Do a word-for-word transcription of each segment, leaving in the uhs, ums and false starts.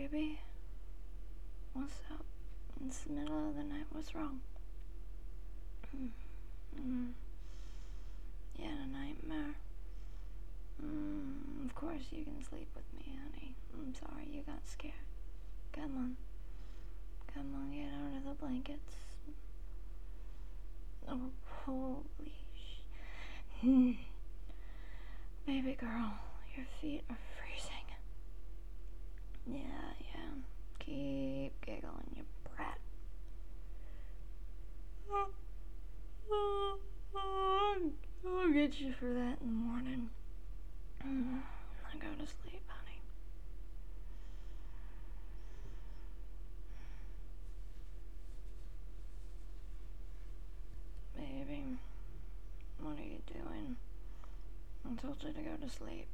baby? What's up? It's the middle of the night. What's wrong? Mm. You had a nightmare? Mm, of course you can sleep with me, honey. I'm sorry you got scared. Come on. Come on, get out of the blankets. Oh, holy sh... Baby girl, your feet are freezing. Yeah, yeah. Keep giggling, you brat. I'll get you for that in the morning. Now go to sleep, honey. Baby, what are you doing? I told you to go to sleep.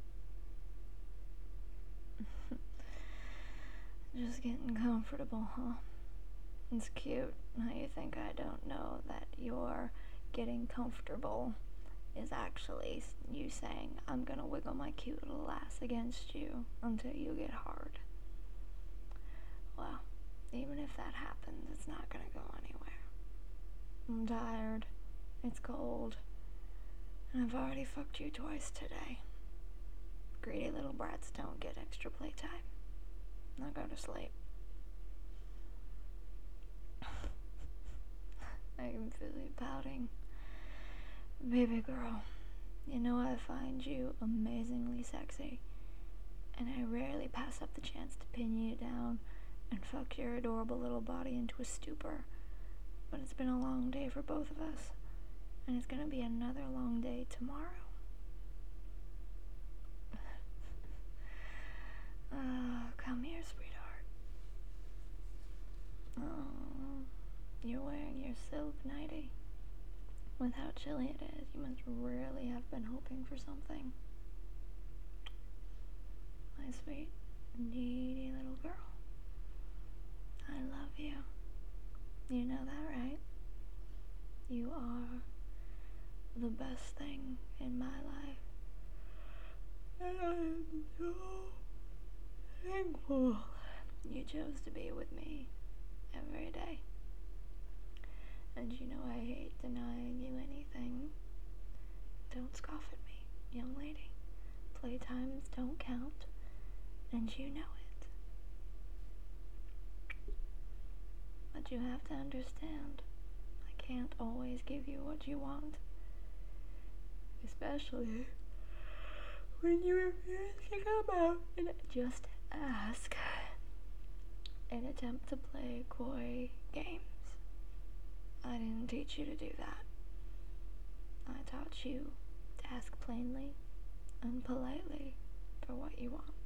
Just getting comfortable, huh? It's cute how you think I don't know that you're getting comfortable is actually you saying, I'm gonna wiggle my cute little ass against you until you get hard. Well, even if that happens, it's not gonna go anywhere. I'm tired. It's cold. And I've already fucked you twice today. Greedy little brats don't get extra playtime. Now go to sleep. I can feel you pouting. Baby girl, you know I find you amazingly sexy, and I rarely pass up the chance to pin you down and fuck your adorable little body into a stupor. But it's been a long day for both of us, and it's gonna be another long day tomorrow. Oh, come here, sweetheart. Oh, you're wearing your silk nightie. With how chilly it is, you must really have been hoping for something. My sweet, needy little girl. I love you. You know that, right? You are the best thing in my life. And I am so thankful you chose to be with me every day. And you know I hate denying you anything. Don't scoff at me, young lady. Playtimes don't count, and you know it. But you have to understand, I can't always give you what you want. Especially when you refuse to come out and just ask and attempt to play coy games. I didn't teach you to do that. I taught you to ask plainly and politely for what you want.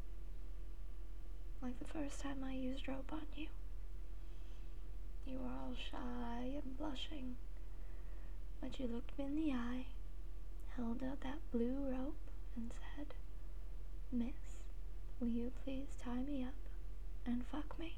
Like the first time I used rope on you. You were all shy and blushing, but you looked me in the eye, held out that blue rope, and said, Miss, will you please tie me up and fuck me?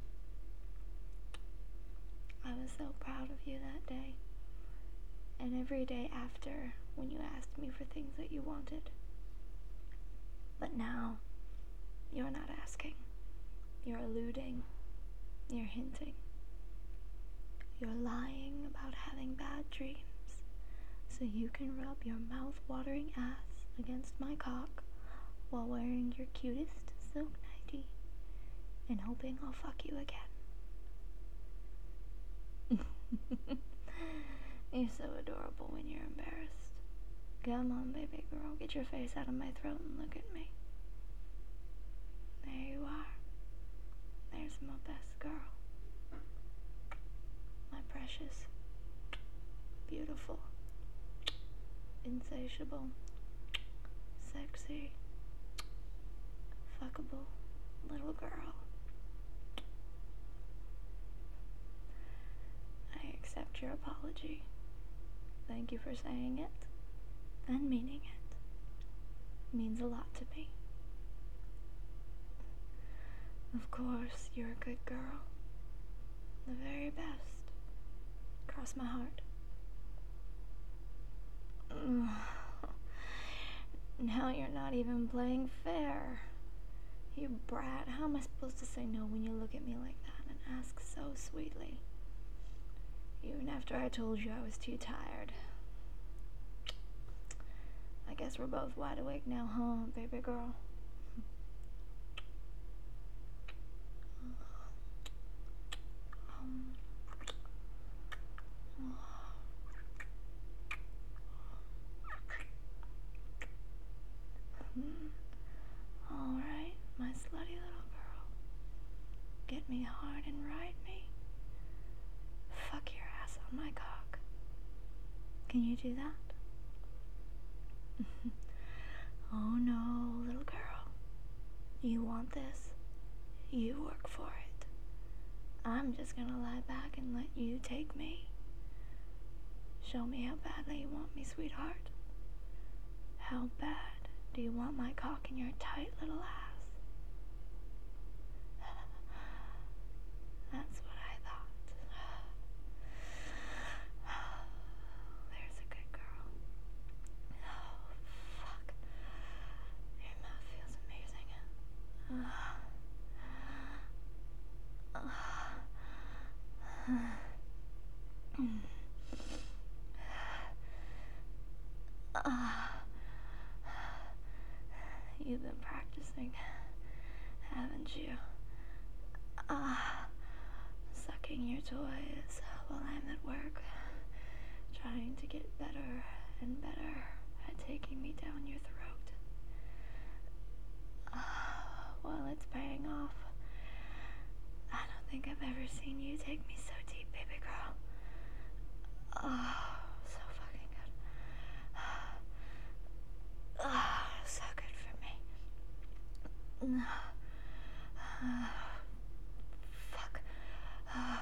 I was so proud of you that day, and every day after when you asked me for things that you wanted. But now, you're not asking. You're alluding. You're hinting. You're lying about having bad dreams, so you can rub your mouth-watering ass against my cock while wearing your cutest silk nightie and hoping I'll fuck you again. You're so adorable when you're embarrassed. Come on, baby girl, get your face out of my throat and look at me. There you are. There's my best girl. My precious, beautiful, insatiable, sexy, fuckable little girl. I accept your apology. Thank you for saying it and meaning it. It means a lot to me. Of course, you're a good girl. The very best. Cross my heart. Now you're not even playing fair. You brat, how am I supposed to say no when you look at me like that and ask so sweetly? Even after I told you I was too tired. I guess we're both wide awake now, huh, baby girl? Um, Alright, my slutty little girl. Get me hard and ride me. Fuck your ass on my cock. Can you do that? Oh no, little girl. You want this? You work for it. I'm just gonna lie back and let you take me. Show me how badly you want me, sweetheart. How bad do you want my cock in your tight little ass? That's what I thought. There's a good girl. Oh, fuck. Your mouth feels amazing. Uh, uh, uh, You've been practicing, haven't you? Ah, uh, sucking your toys while I'm at work, trying to get better and better at taking me down your throat. Uh, well, it's paying off. I don't think I've ever seen you take me so deep, baby girl. Oh, so fucking good. Oh, so good for me. Uh, fuck. Uh,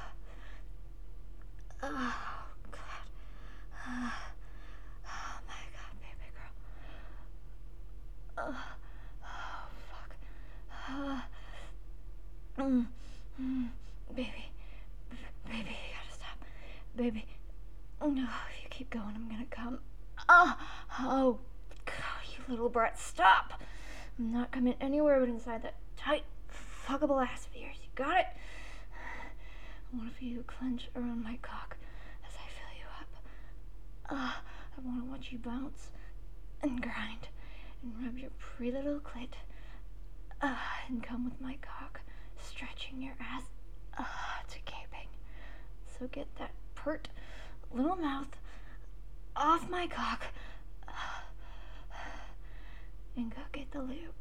oh, God. Uh, oh, my God, baby girl. Uh, oh, fuck. Uh, mm, mm, baby. B- baby, you gotta stop. Baby. No, if you keep going, I'm gonna come. Oh, oh, God, you little brat, stop! I'm not coming anywhere but inside that tight, fuckable ass of yours. You got it? I want to feel you clench around my cock as I fill you up. Ah, uh, I want to watch you bounce and grind and rub your pretty little clit. Ah, uh, and come with my cock, stretching your ass ah uh, to gaping. So get that pert little mouth off my cock uh, and go get the lube.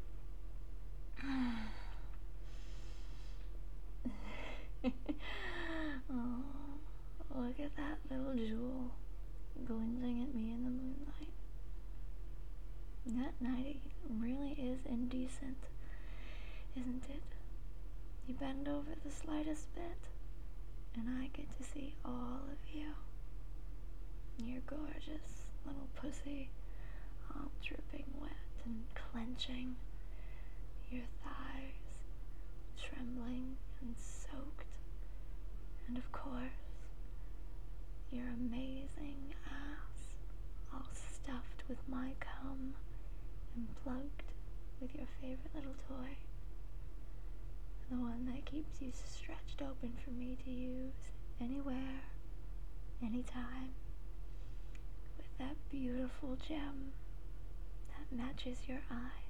Oh, look at that little jewel glinting at me in the moonlight. That nightie really is indecent, isn't it? You bend over the slightest bit, and I get to see all of you. Your gorgeous little pussy, all dripping wet and clenching. Your thighs trembling and soaked. And of course, your amazing ass, all stuffed with my cum and plugged with your favorite little toy. The one that keeps you stretched open for me to use anywhere, anytime. With that beautiful gem that matches your eyes.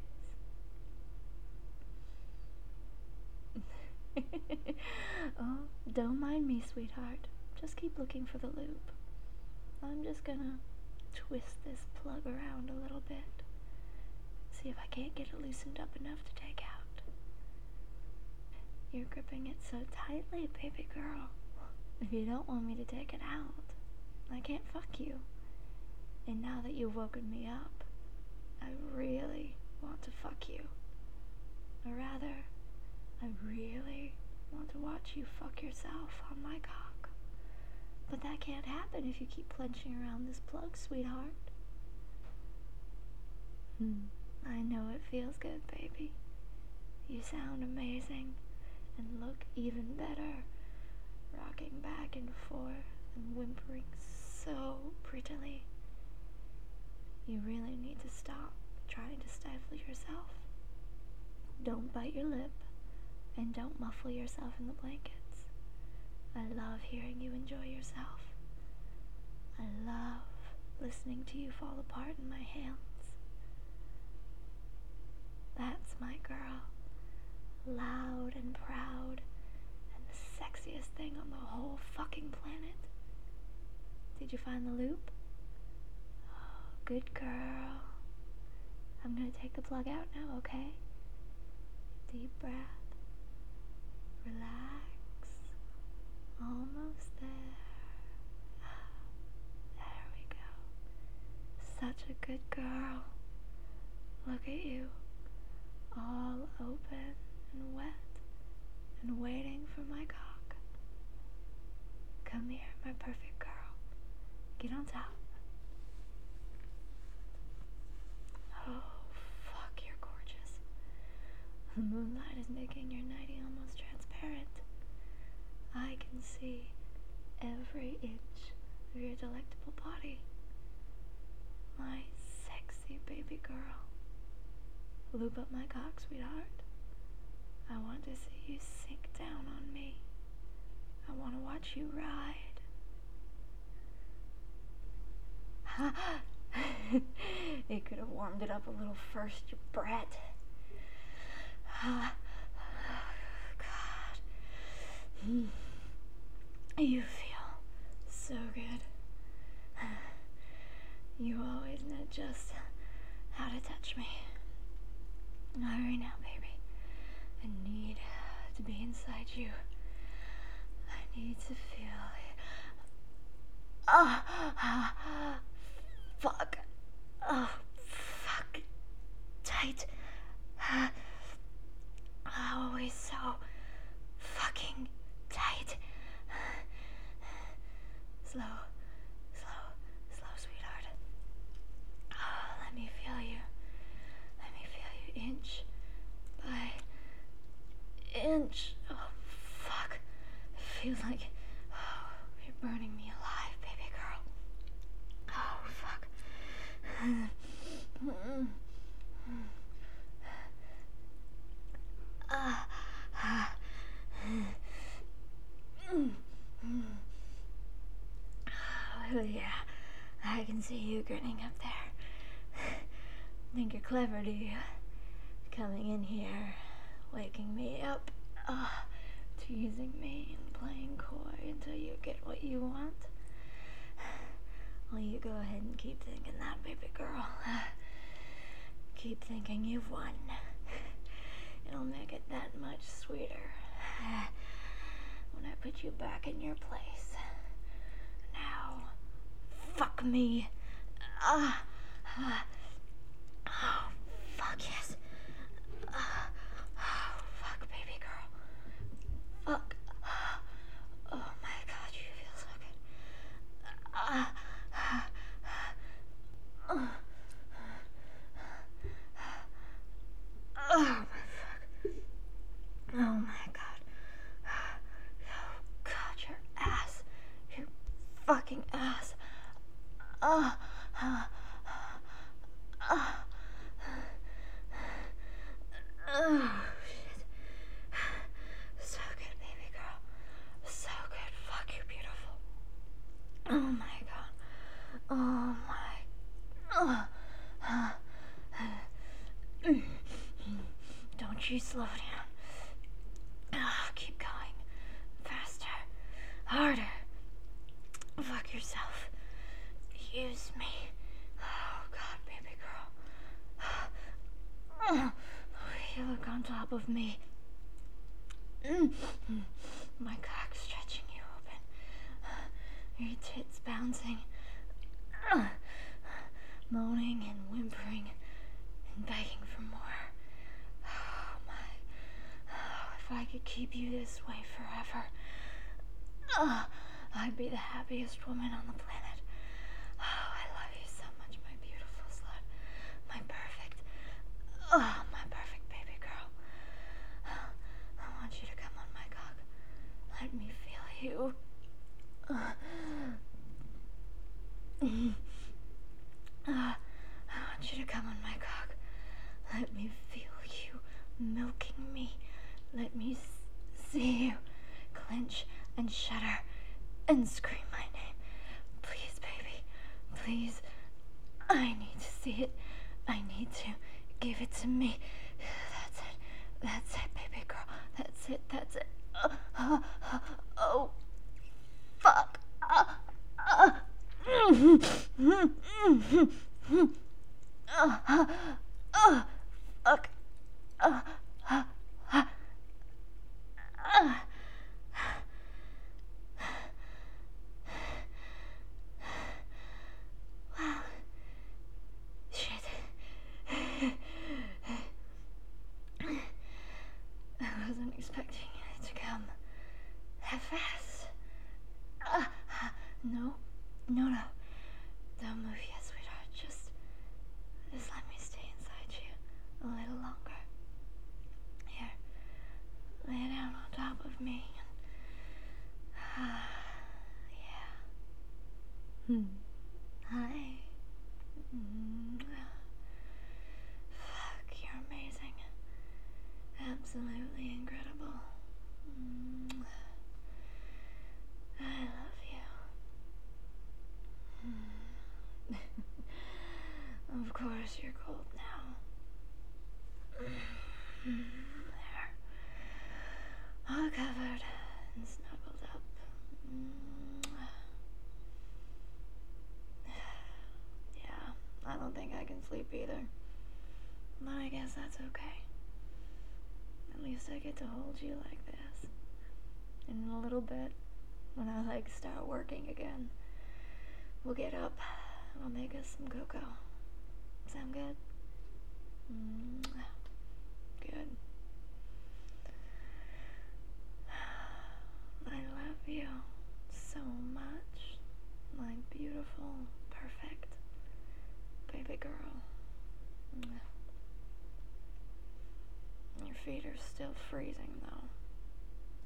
Oh, don't mind me, sweetheart. Just keep looking for the lube. I'm just gonna twist this plug around a little bit. See if I can't get it loosened up enough to take out. You're gripping it so tightly, baby girl. If you don't want me to take it out, I can't fuck you. And now that you've woken me up, I really want to fuck you. Or rather, I really want to watch you fuck yourself on my cock. But that can't happen if you keep clenching around this plug, sweetheart. Hmm. I know it feels good, baby. You sound amazing and look even better, rocking back and forth and whimpering so prettily. You really need to stop trying to stifle yourself. Don't bite your lip, and don't muffle yourself in the blankets. I love hearing you enjoy yourself. I love listening to you fall apart in my hands. That's my girl. Loud and proud, and the sexiest thing on the whole fucking planet. Did you find the loop? Oh, good girl. I'm gonna take the plug out now, okay? Deep breath. Relax. Almost there. There we go. Such a good girl. Look at you. All open and wet and waiting for my cock. Come here, my perfect girl. Get on top. Oh, fuck, you're gorgeous. The moonlight is making your nightie almost transparent. I can see every inch of your delectable body. My sexy baby girl. Loop up my cock, sweetheart. I want to see you sink down on me. I want to watch you ride. It could have warmed it up a little first, you brat. God. You feel so good. You always know just how to touch me. Hurry now, baby. I need to be inside you. I need to feel it. Ah, ah, fuck. Oh, fuck. Tight. Ah, always so fucking tight. Slow, slow, slow, sweetheart. Oh, let me feel you. Let me feel you inch by inch. Oh, fuck. It feels like oh, you're burning me alive, baby girl. Oh, fuck. Ah, ah. Oh, yeah. I can see you grinning up there. Think you're clever, do you? Coming in here, waking me up, uh, teasing me and playing coy until you get what you want. Well, you go ahead and keep thinking that, baby girl. Keep thinking you've won. It'll make it that much sweeter when I put you back in your place. Now, fuck me. Ah, ah. Oh, fuck yes. Uh, oh, fuck, baby girl. Fuck. Oh my god, you feel so good. Uh, uh, uh, oh my fuck. Oh my god. Oh god, your ass. Your fucking ass. Uh, uh, uh. Oh, shit. So good, baby girl. So good. Fuck, you're beautiful. Oh my god. Oh my. Oh. Don't you slow down. Oh, keep going. Faster. Harder. Fuck yourself. Use me. Oh god, baby girl. You look on top of me. My cock stretching you open. Your tits bouncing. Moaning and whimpering and begging for more. Oh my. Oh, if I could keep you this way forever, oh, I'd be the happiest woman on the planet. Oh, I love you so much, my beautiful slut. My perfect. Oh, my perfect baby girl. I want you to come on my cock. Let me feel you. Uh, uh, I want you to come on my cock. Let me feel you milk let me s- see you clench and shudder and scream my name. Please, baby, please. I need to see it. I need to. Give it to me. That's it. That's it, baby girl. That's it. That's it. Uh, uh, uh, oh, fuck. Uh, uh. Uh, uh, uh, fuck. Uh, uh, uh, uh. Wow. Shit. I wasn't expecting it to come that fast. Uh, no, no, no. Don't move yet, sweetheart. Just, just let me stay inside you a little longer. Here, lay down on top of me. And, uh, yeah. Hmm. Hi. Mm. Fuck, you're amazing. Absolutely incredible. Mm. I love you. Mm. Of course you're cold now. Mm. There. All covered and snuggled up. Mm. Yeah, I don't think I can sleep either. But I guess that's okay. At least I get to hold you like this. And in a little bit, when I like start working again, we'll get up and I'll make us some cocoa. Sound good? Mm, good. I love you so much. My beautiful, perfect baby girl. Your feet are still freezing though.